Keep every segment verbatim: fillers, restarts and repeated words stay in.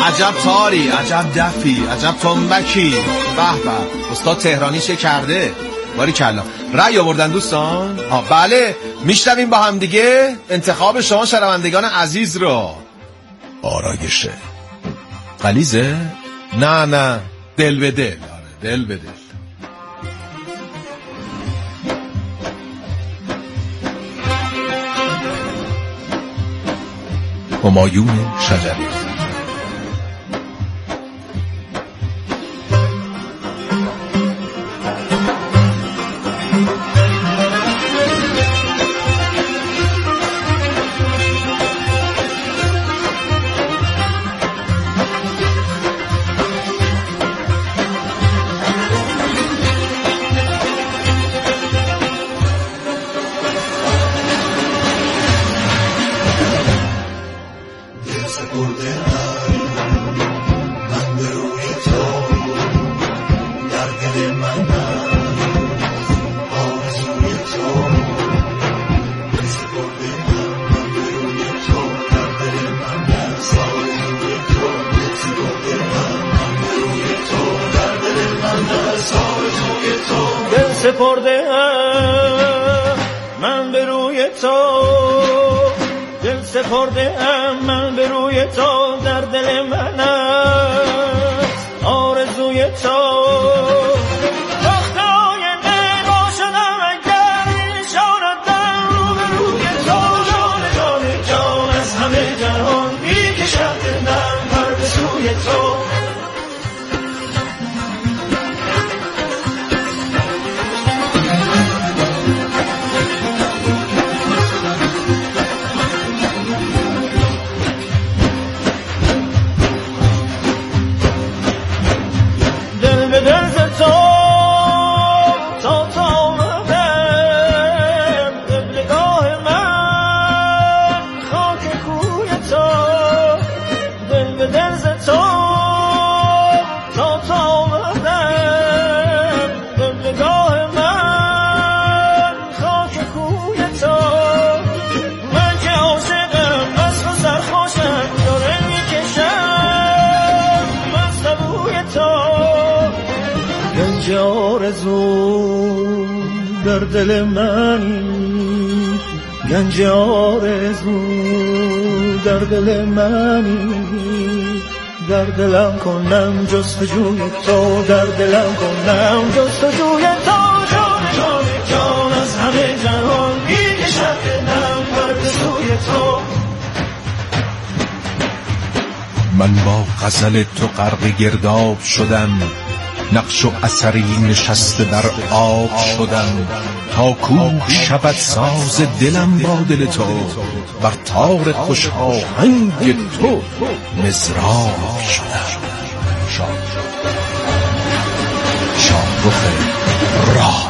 عجب تاری، عجب دفی، عجب تنبکی. به به، استاد تهرانی چه کرده؟ باری کلا. رأی آوردن دوستان؟ آه بله، میشنویم با هم دیگه انتخاب شما شنوندگان عزیز رو. آرایشه غلیظه؟ نه نه، دل به دل. آره دل به دل. همایون شجری. سپرده ام من به روی تو، دل سپرده ام من به روی تو، در دل من است آرزوی تو. وقتای نگاه شدم اگر شاردم رو به روی تو، جان جان جان از همه جهان میکشد دلم پر به سوی تو. آرزو در دل منی، گنج آرزو در دل منی، در دلم کنم جستجوی تو، در دلم کنم جستجوی تو. جان جان جان از همه جهان میکشد دلم پر به سوی تو. من با غزل تو غرق گرداب شدم، نقش و اثری نشسته بر آب شدم، تا کوه شود ساز دلم با دل تو، بر تار خوش آهنگ تو مضراب شدم. شاهرخ راه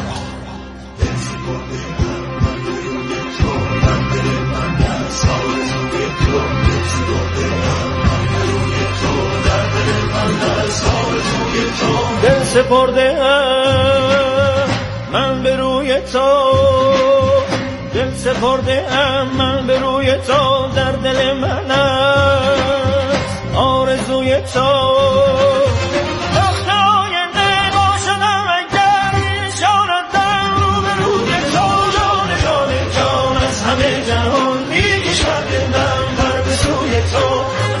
دل سپرده ام من به روی تو، دل سپرده ام من به روی تو، در دل من است آرزوی تو. وقتای نگاه شدم اگر شاردم رو به روی تو، جان جان جان از همه جهان میکشد دلم پر به سوی تو.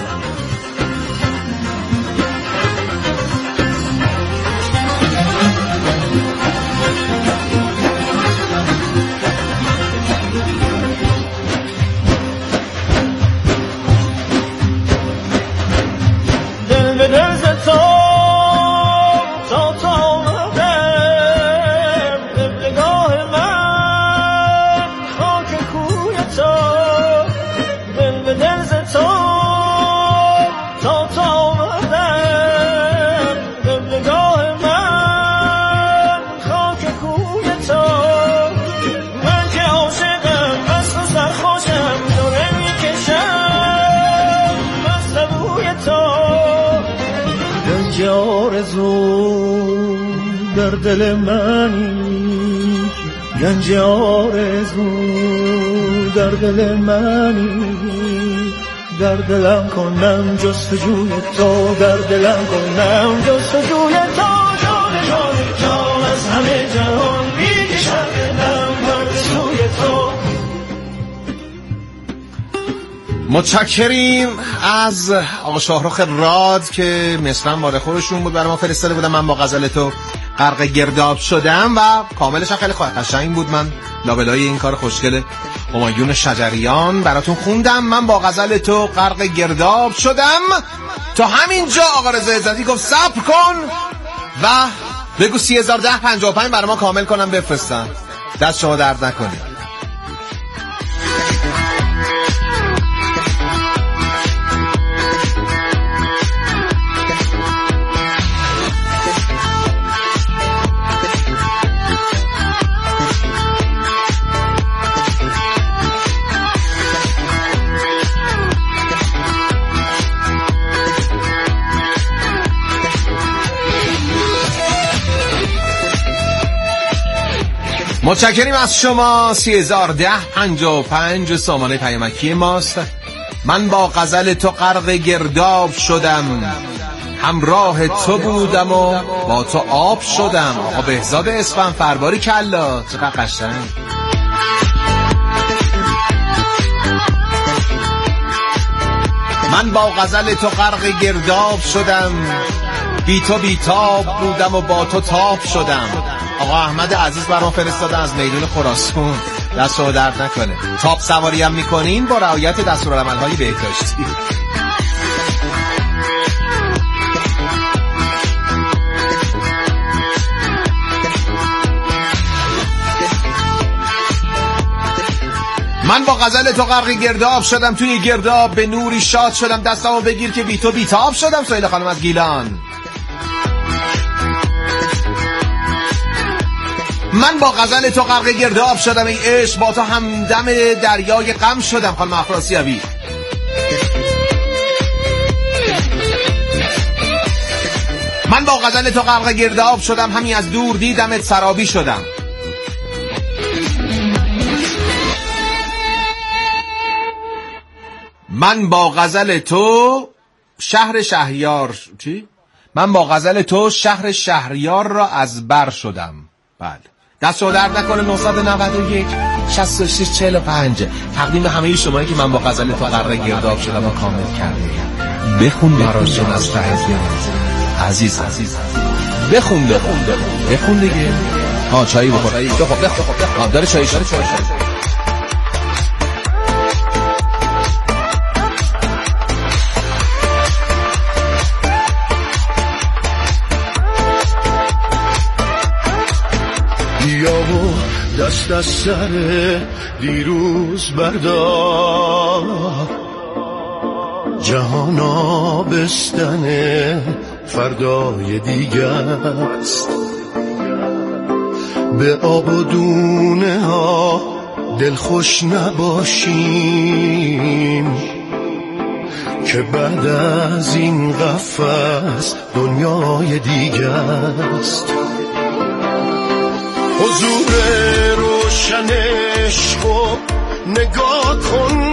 آرزو در دل منی، گنج آرزو در دل منی، در دلم کنم جستجوی تو، در دلم کنم جستجوی تو، جان جان جان از همه جهان بیشتر دلم پرد سوی تو. متشکریم از آقا شاهرخ راد که مثلا وارد خودشون بود برای ما فرستاده بودم. من با غزل تو غرق گرداب شدم و کاملش خیلی قشنگ بود. من لابلای این کار خوشگل همایون شجریان براتون خوندم. من با غزل تو غرق گرداب شدم. تا همینجا آقا رضا عزتی گفت صبر کن و بگو سی هزار ده پنجاه و پنج برای ما کامل کنم بفرستن. دست شما درد نکنید. متشکریم از شما. سی هزار ده پنجاه و پنج سامانه پیامکی ماست. من با غزل تو غرق گرداب شدم، همراه تو بودم و با تو آب شدم. آقا بهزاد اسفندفر باری کلا، چقدر قشنگ. من با غزل تو غرق گرداب شدم، بی تو بی تاب بودم و با تو تاب شدم. آقا احمد عزیز برام فرستاده از میدون خراسان. دست شما درد نکنه. تاب سواری هم میکنین با رعایت دستورالعمل‌های بهداشتی. من با غزل تو غرق گرداب شدم، توی گرداب به نوری شاد شدم. دستامو بگیر که بی تو بی تاب شدم. سهیل خانم از گیلان. من با غزل تو غرق گرداب شدم، ای عشق با تو همدم دریای غم شدم. خانم افراسیابی. من با غزل تو غرق گرداب شدم، همین از دور دیدمت سرابی شدم. من با غزل تو شهر شهریار چی؟ من با غزل تو شهر شهریار را از بر شدم. بله. دست رو درد نکنه. نهصد و نود و یک شصت و شش چهل و پنج تقدیم به همه شمایی که من با غزل تو غرق گرداب شدم و کامل کردیم. بخون براشون از ته عزیز عزیز بخون بخون بخون دیگه. ها چایی بخور. بخور بخور بخور داره چایی شده. دست از سر دیروز بردار، جهان آبستن فردای دیگه است. به آب و دونه ها دلخوش نباشیم که بعد از این قفس دنیای دیگه است. حضور روشن عشقو نگاه کن،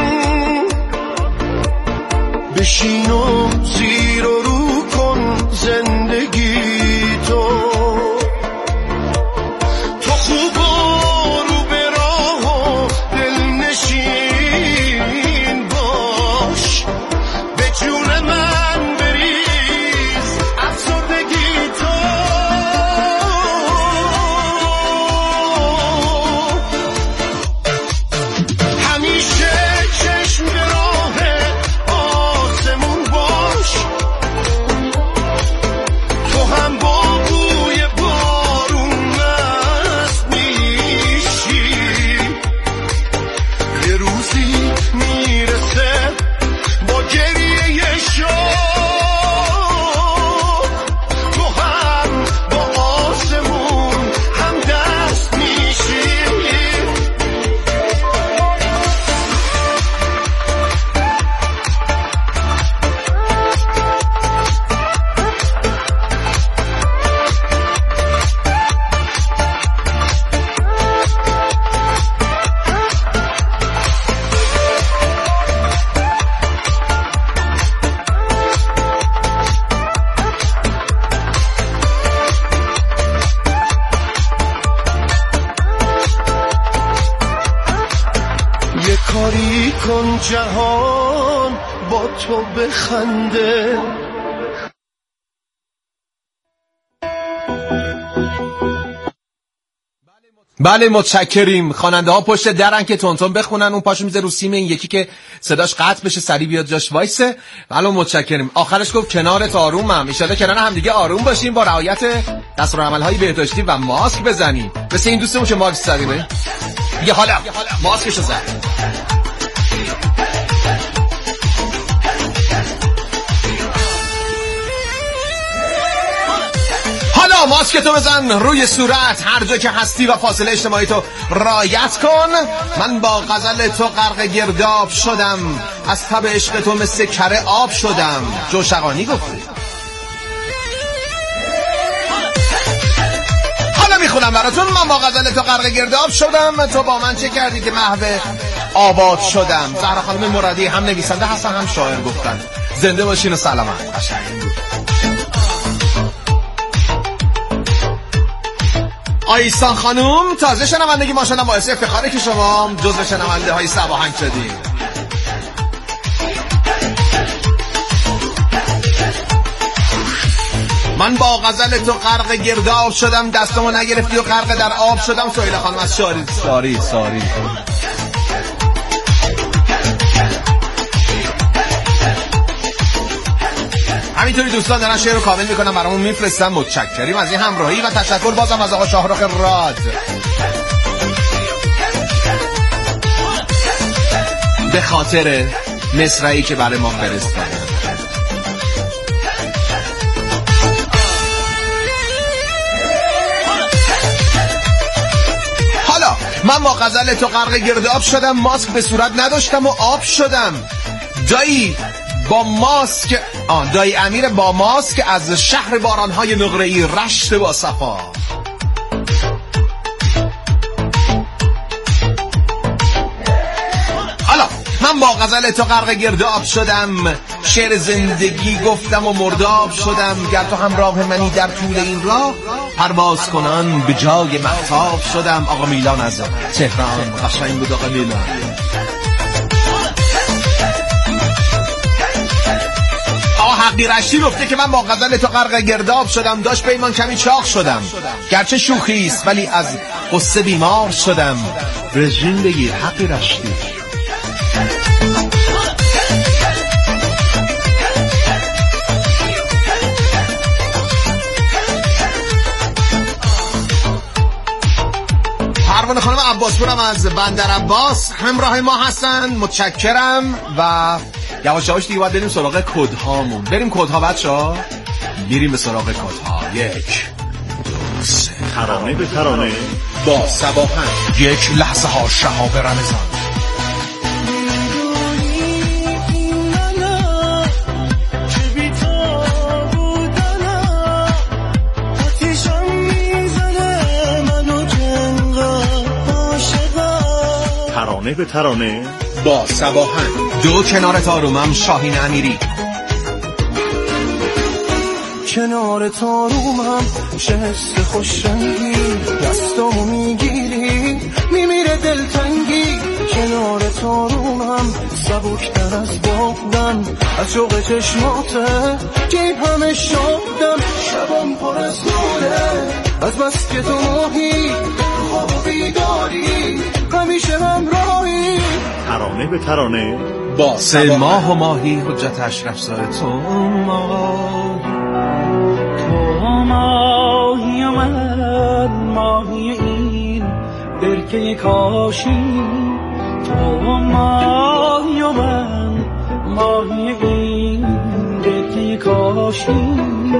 بشین و زیر و رو کن زندگی تو. تو خوب و رو به راه و دلنشین باش، به جون من بریز افسردگی تو. همیشه چشم به راه آسمون باش، لطفی کن جهان با تو بخنده. بله متشکریم. خواننده ها پشت درن که تونتون بخونن، اون پاشو میذاره رو سیم این یکی که صداش قطع بشه سری بیاد جاش وایسه. بله متشکریم. آخرش گفت کنارت آرومم. ان شاءالله کنار هم دیگه آروم باشیم با رعایت دستورالعمل‌های بهداشتی و ماسک بزنیم. مثل این دوستمون که ماسک زدیم دیگه. حالا ماسکشو زد. حالا ماسکتو بزن روی صورت، هر جا که هستی و فاصله اجتماعی تو رعایت کن. من با غزل تو غرق گرداب شدم، از تب عشق تو مثل کره آب شدم. جوشقانی گفتی. حالا میخونم براتون. من با غزل تو غرق گرداب شدم، تو با من چه کردی که محو آباد شدم. زهرا خانم مرادی هم نویسنده هستن هم شاعر گفتن. زنده باشین و سلامت. قشنگ. آیسان خانوم تازه شنوندگی ماشاءالله باعث افتخاره که شما جزو شنونده های سباهنگ شدید. من با غزل تو غرق گرداب شدم، دستمو نگرفتی و غرق در آب شدم. سهیلا خانم از شاری ساری ساری همینطوری دوستان دارن شعر رو کامل میکنن برامون میفرستن. متشکریم از این همراهی و تشکر بازم از آقا شاهرخ راد به خاطر مصرعی که برای ما فرستادن. حالا من با غزل تو غرق گرداب شدم، ماسک به صورت نداشتم و آب شدم. دایی با ماسک آن دایی امیر با ماسک از شهر بارانهای نقره‌ای رشت با صفا. حالا من با غزل تو غرق گرداب شدم، شعر زندگی گفتم و مرداب شدم. گر تو همراه منی در طول این راه، پرواز کنان به جای مهتاب شدم. آقا میلان از تهران قشنگ بود. آقا میلان حقی رشتی گفته که من با غزل تو غرق گرداب شدم، داشت پیمان کمی چاق شدم. گرچه شوخیست ولی از قصه بیمار شدم. رژیم بگیر حقی رشتی. پروانه خانم عباسپورم از بندر عباس همراه ما هستن. متشکرم و یواش یواش دیگه باید بریم سراغ کدهامون. بریم کدها بچه‌ها. میریم به سراغ کدها. یک دو سه. ترانه به ترانه با سباهنگ. یک لحظه ها شهاب رمضان. ترانه به ترانه با سباهنگ. دو کنار آرومم شاهین امیری. کنار آرومم چه حس خوشنگی، دستامو میگیری میمیره دلتنگی. کنار آرومم سبکتر از بادم، از شوق چشماته که همه شادم. شبم پر از نوره از بس که تو ماهی، خواب و بیداری همیشه همراهی. ترانه به ترانه با سه ماه و ماهی حجت اشرف زاده. تو ماه تو ماهی و من ماهی این برکه کاشی. تو ماهی و من ماهی این برکه کاشی.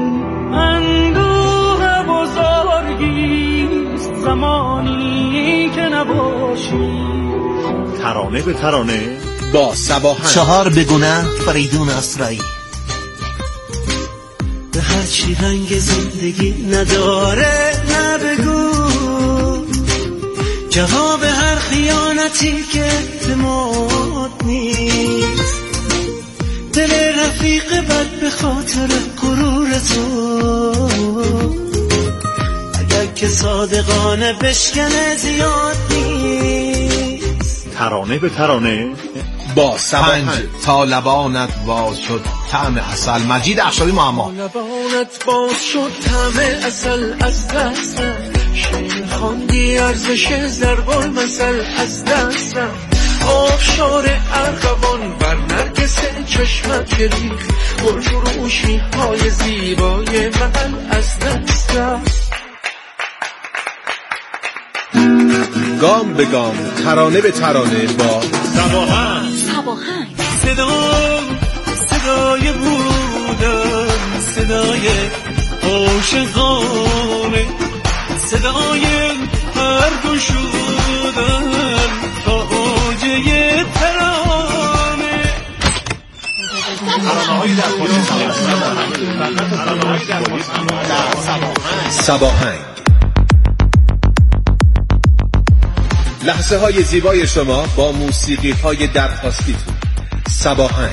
اندوه بزرگیست زمانی که نباشی. ترانه به ترانه با سباهنگ. چهار بگونه فریدون اسرایی. به هر چی رنگ زندگی نداره نبگو، جواب هر خیانتی که اعتماد نیست. دل رفیق بد به خاطر غرور تو، اگر که صادقانه بشکنه زیاد نیست. ترانه به ترانه با پنج تا لبانت باز شد طعم عسل. مجید اخشابی معما. لبانت باز شد طعم عسل از دست رفت، شعر خواندی ارزش ضرب المثل از دست رفت. آبشار ارغوان بر نرگس چشمت ریخت، گل فروشی های زیبای محل از دست رفت. گام به گام ترانه به ترانه با صباحنگ صباحنگ صدا صدای بودن، صدای عاشقانه، صدای هر دو شدن تا اوج ترانه. صباحنگ لحظه های زیبای شما با موسیقی های درخواستیتون. صباحنگ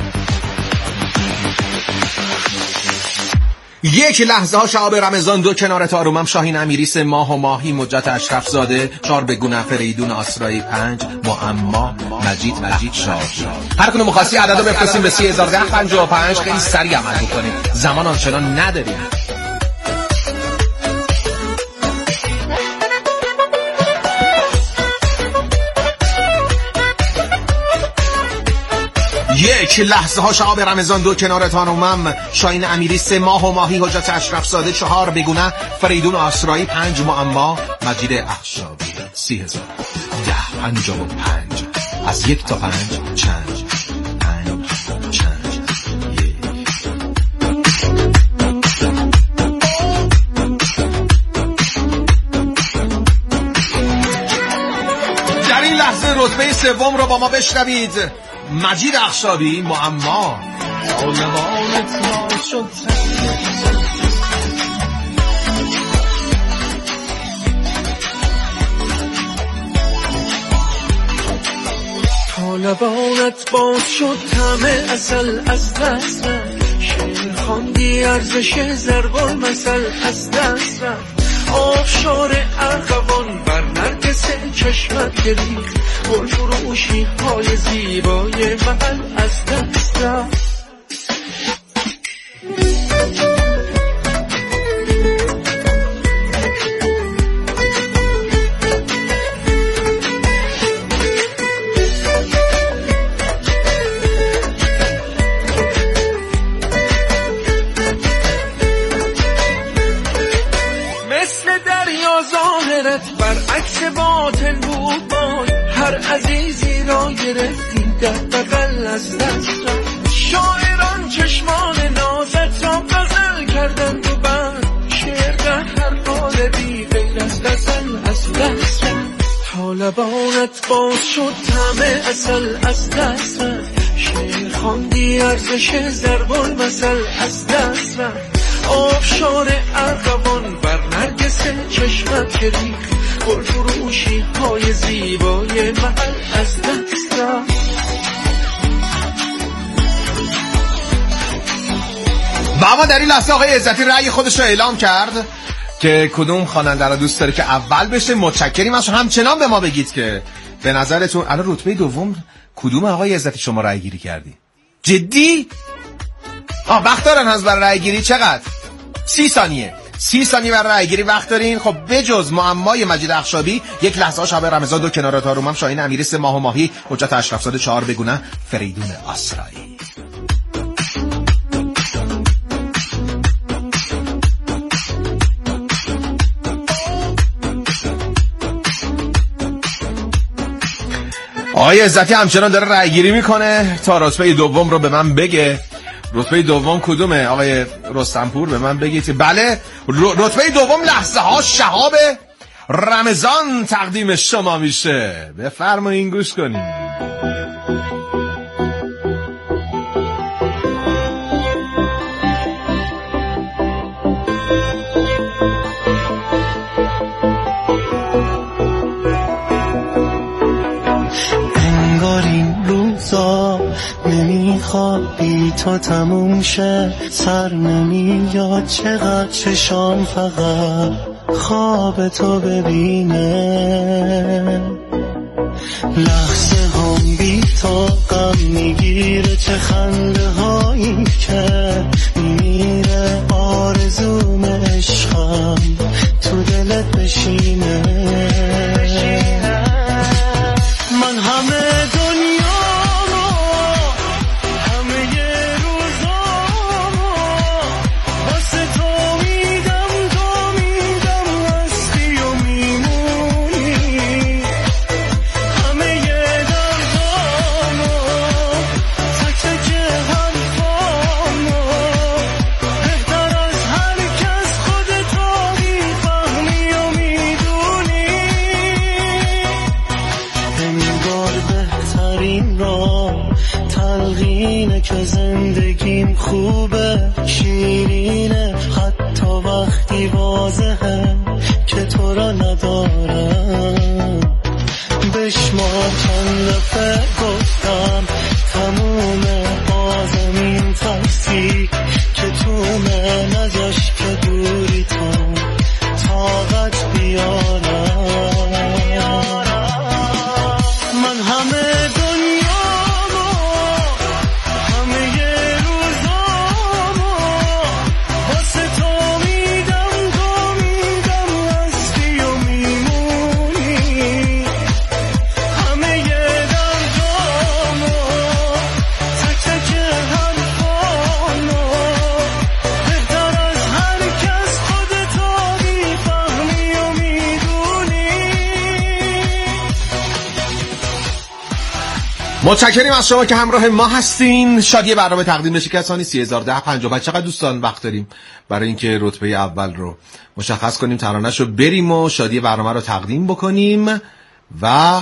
یک لحظه ها شهاب رمضان، دو کنار تارومم شاهین امیری، سه ماه و ماهی مجت اشرف زاده، چهار بگونه فریدون آسرایی، پنج معما مجید مجید شاه. هر کنون مخواستی عددو بفرستیم به سی هزار ده پنجاه و پنج. خیلی سریع عمل میکنیم، زمان آنچنان نداریم. یک لحظه ها شهاب رمضان، دو کنار تانومم شاهین امیری، سه ماه و ماهی حجت اشرف زاده، چهار بگونه فریدون آسرایی، پنج معما مجید اخشابی. سی هزار ده پنجاه و پنج. از یک تا پنج چند پنج چند یک. در این لحظه رتبه سوم رو با ما بشنوید. مجید اخشابی معما. تا لبانت باز شد طعم عسل از دست رفت، شعر خواندی ارزش ضرب المثل از دست رفت. آبشار ارغوان بر نرگس چشمت ریخت، گل فروشی های زیبای محل از دست رفت. برعکس باطن بود بای، هر عزیزی را گرفتی در بغل از دست رفت. شاعران چشمان نازت را غزل کردند و بعد شعر در هر قالبی غیر از غزل از دست رفت. تا لبانت باز شد طعم عسل از دست رفت، شعر خواندی ارزش ضرب المثل از دست رفت. آبشار ارغوان بر نرگس چشمت ریخت، گل فروشی های زیبای محل از دست رفت. و اما در این لحظه آقای عزتی رأی خودش رو اعلام کرد که کدوم خواننده رو دوست داره که اول بشه. متشکریم از همچنان به ما بگید که به نظرتون الان رتبه دوم کدوم آقای عزتی شما رأی گیری کردی؟ جدی؟ آه وقت دارن از برای رأی گیری چقدر؟ سی ثانیه سی ثانیه برای رأی گیری وقت دارین. خب بجز معمای مجید اخشابی، یک لحظه ها شب رمضان، دو کنار تارومم شاهین امیری، سه ماه و ماهی حجت اشرف زاده، چهار بگونه فریدون آسرایی. آقای عزتی همچنان داره رأی گیری میکنه تا رتبه دوم رو به من بگه. رتبه دوم کدومه آقای رستمپور؟ به من بگید. بله رتبه دوم لحظه ها شهاب رمضان تقدیم شما میشه. بفرمایین گوش کنین. نمیخوابی تا تموم شه، سر نمیاد چقدر چشام فقط خواب تو ببینه. لحظه هم بی تو و غم میگیره، چه خنده هایی که میمیره، آرزوم عشقم تو دلت بشینه. من همه دنیامو همه روزامو واسه تو میدم، تو میدم هستی و میمونی. همه دردامو تک تک حرفامو بهتر از هر کس خودتو میفهمی و میدونی. انگار بهترین راه تلقینه که زندگیم خوبه، شیرینه حتی وقتی واضحه که تو را ندارم. بشمار چند دفعه گفتم تمومه، بازم این ترسی که تومه نذاش که دوری تو طاقت بیارم. من همه دنیامو همه روزامو واسه تو میدم، تو میدم هستی و میمونی. همه دردامو تک تک حرفامو بهتر از هر کس خودتو میفهمی و میدونی. متشکریم از شما که همراه ما هستین. شادی برنامه تقدیم به کسانی سی هزار و ده پنجاه و پنج. چقدر دوستان وقت داریم برای اینکه رتبه اول رو مشخص کنیم، ترانه‌ش رو بریم و شادی برنامه رو تقدیم بکنیم. و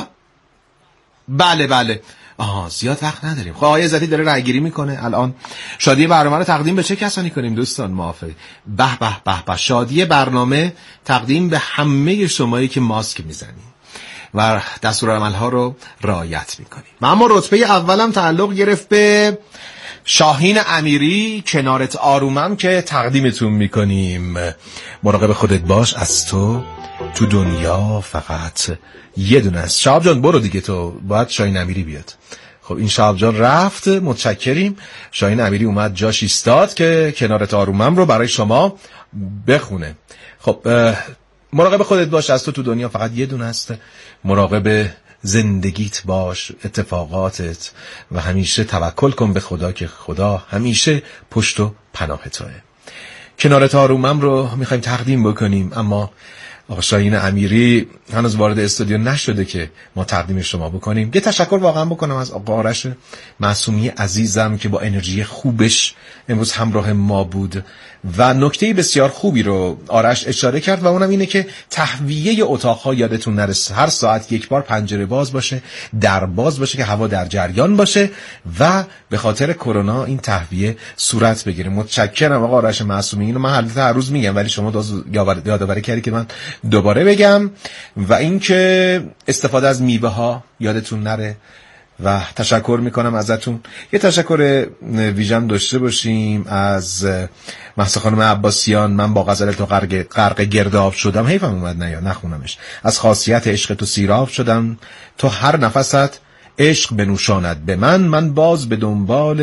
بله بله آها زیاد وقت نداریم. خب آقای عزتی داره رأی‌گیری میکنه الان. شادی برنامه رو تقدیم به چه کسانی کنیم دوستان؟ موافقی؟ به به به به. شادی برنامه تقدیم به همه شمایی که ماسک میزنید و دستورالعمل‌ها رو رعایت میکنیم. و اما رتبه اولم تعلق گرفت به شاهین امیری، کنارت آرومم، که تقدیمتون میکنیم. مراقب خودت باش، از تو تو دنیا فقط یه دونه است. شهاب جان برو دیگه، تو باید شاهین امیری بیاد. خب این شهاب جان رفت، متشکریم. شاهین امیری اومد جاش ایستاد که کنارت آرومم رو برای شما بخونه. خب مراقب خودت باش، از تو تو دنیا فقط یه دونه است. مراقب زندگیت باش، اتفاقاتت، و همیشه توکل کن به خدا که خدا همیشه پشت و پناه توئه. کنارت آرومم رو میخوایم تقدیم بکنیم، اما آقا شاهین امیری هنوز وارد استودیو نشده که ما تقدیم شما بکنیم. یه تشکر واقعا بکنم از آقا آرش معصومی عزیزم که با انرژی خوبش امروز همراه ما بود و نکته بسیار خوبی رو آرش اشاره کرد و اونم اینه که تهویه اتاق‌ها یادتون نره هر ساعت یک بار پنجره باز باشه، در باز باشه که هوا در جریان باشه و به خاطر کرونا این تهویه صورت بگیره. متشکرم آقا آرش معصومی. اینو من هر روز میگم ولی شما یادآوری کردی که من دوباره بگم. و اینکه استفاده از میوه ها یادتون نره و تشکر میکنم ازتون. یه تشکر ویژن داشته باشیم از مهسا خانم عباسیان. من با غزل تو غرق غرق گرداب شدم، حیفم اومد نه یا نخونمش. از خاصیت عشق تو سیراب شدم، تو هر نفست عشق بنوشاند به من، من باز به دنبال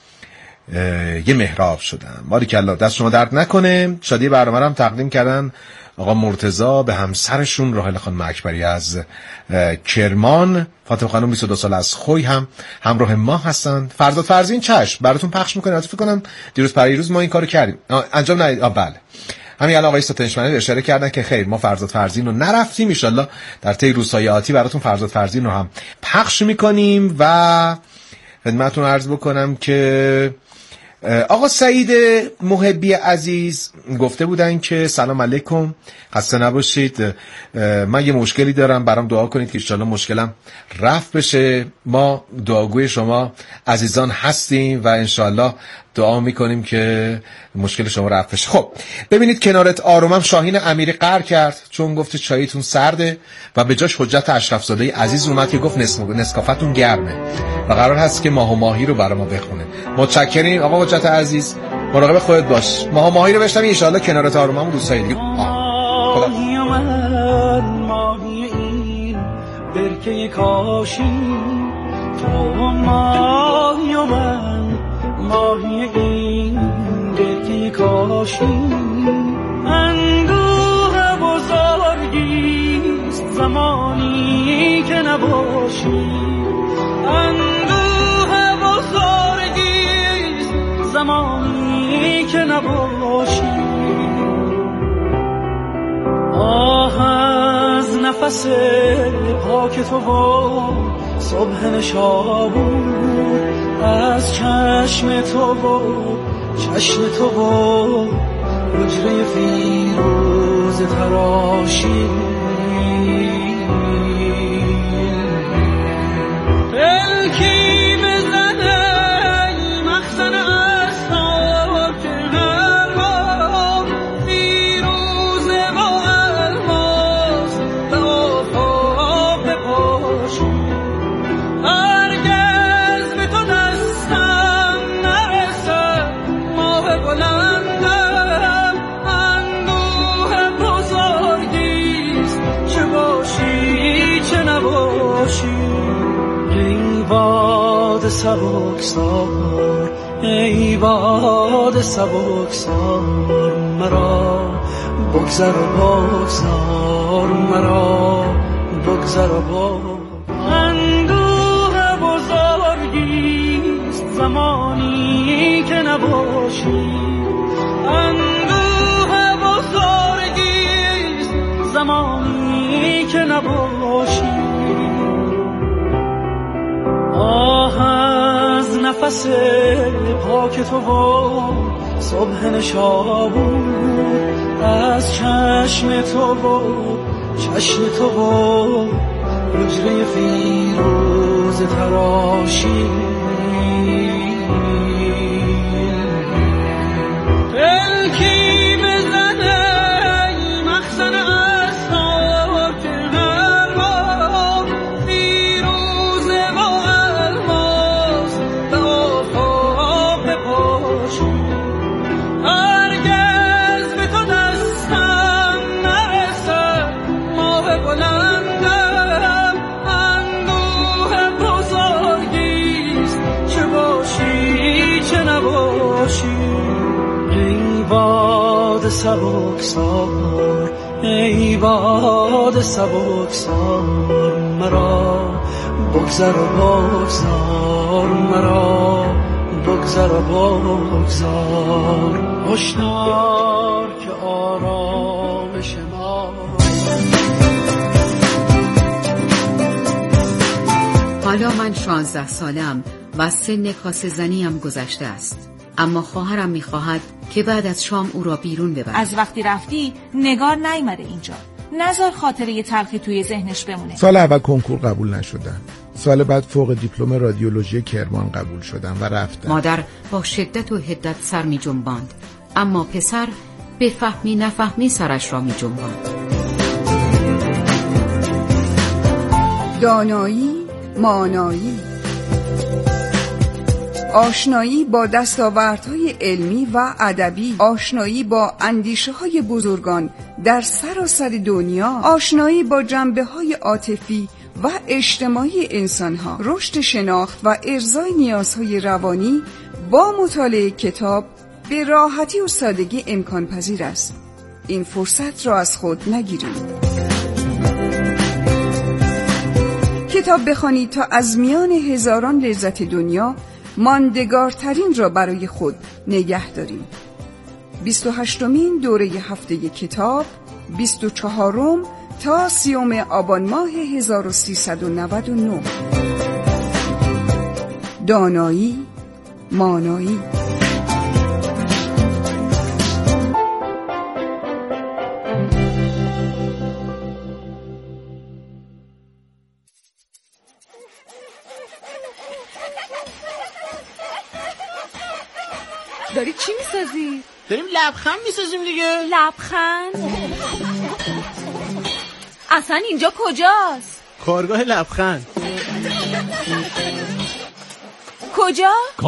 یه محراب شدم. باریکالله، دست شما درد نکنه. شادی برنامه رو هم تقدیم کردن آقا مرتضی به همسرشون راحله خانم اکبری از کرمان. فاطمه خانم بیست و دو سال از خوی هم همراه ما هستن. فرزاد فرزین چشم براتون پخش میکنه. فکر کنم دیروز پریروز ما این کارو کردیم، انجام ندید. آ بله همین الان آقای ستنشمنی اشاره کردن که خیر ما فرزاد فرزین رو نرفتیم، ان شاءالله در طی روزهای آتی براتون فرزاد فرزین رو هم پخش میکنیم. و خدمتتون عرض بکنم که آقا سعید محبی عزیز گفته بودن که سلام علیکم، خسته نباشید، من یه مشکلی دارم، برام دعا کنید که انشالله مشکلم رفع بشه. ما دعاگوی شما عزیزان هستیم و انشالله دعا میکنیم که مشکل شما رفع بشه. خب ببینید کنارت آرومم شاهین امیری قهر کرد چون گفت چایتون سرده و به جاش حجت اشرف زاده عزیز اومد که گفت نسکافتون گرمه و قرار هست که ماه و ماهی رو برای ما بخونه. متشکریم آقا حجت عزیز، مراقب خودت باش. ماه و ماهی رو بشنویم ان شاءالله کنارت آرومم دوستای دیگه. خدا ماهی این برکه کاشی تو ماهی و من ماهی این دلگی کاشی اندوه بزرگیست زمانی که نباشی اندوه بزرگیست زمانی که نباشی آه از نفس پاک تو و صبح نشابور از چشم تو و چشم تو و حجره فیروز تراشی پلکی بزنه مخزن اسناد که هر بار فیروزه و الماس به آفاق بپاشی هرگز به تو دستم نرسه ماه بلندم اندوه بزرگیست چه باشی چه نباشی ای باد سبکسار ای باد سبکسار مرا بگذر و بگذار مرا بگذر و بگذار اندوه بزرگیست زمانی که نباشی اندوه بزرگیست زمانی که نباشی آه از نفس پاک تو و صبح نشابور از چشم تو و چشم تو و حجره فیروز تراشی پلکی بزنه مخزن اسناد که هر بار فیروزه و الماس به آفاق بپاشی هرگز به تو دستم نرسه ماه بلندم اندوه بزرگیست چه باشی چه نباشی ای باد سبکسار ای باد سبکسار مرا بگذر و بگذار مرا بگذر و بگذار هشدار که آرامش ما حالا من شانزده سالم و سن کاسه زنیم گذشته است، اما خواهرم میخواهد که بعد از شام او را بیرون ببرم. از وقتی رفتی نگار نیامده اینجا، نذار خاطره تلخی توی ذهنش بمونه. سال اول کنکور قبول نشدم، سال بعد فوق دیپلم رادیولوژی کرمان قبول شدم و رفتم. مادر با شدت و حدت سر می جنباند، اما پسر به فهمی نفهمی سرش را می جنباند. دانایی، مانایی، آشنایی با دستاوردهای علمی و ادبی، آشنایی با اندیشه‌های بزرگان در سراسر دنیا، آشنایی با جنبه‌های عاطفی و اجتماعی انسان‌ها، رشد شناخت و ارضای نیازهای روانی با مطالعه کتاب به راحتی و سادگی امکان پذیر است. این فرصت را از خود نگیرید. کتاب بخوانید تا از میان هزاران لذت دنیا ماندگارترین را برای خود نگه داریم. بیست و هشتمین دوره هفته کتاب، بیست و چهارم تا سیوم آبان ماه هزار و سیصد و نود و نه. دانایی، مانایی. داری چی میسازی؟ داریم لبخند میسازیم دیگه. لبخند؟ اصلا اینجا کجاست؟ کارگاه لبخند. کجا؟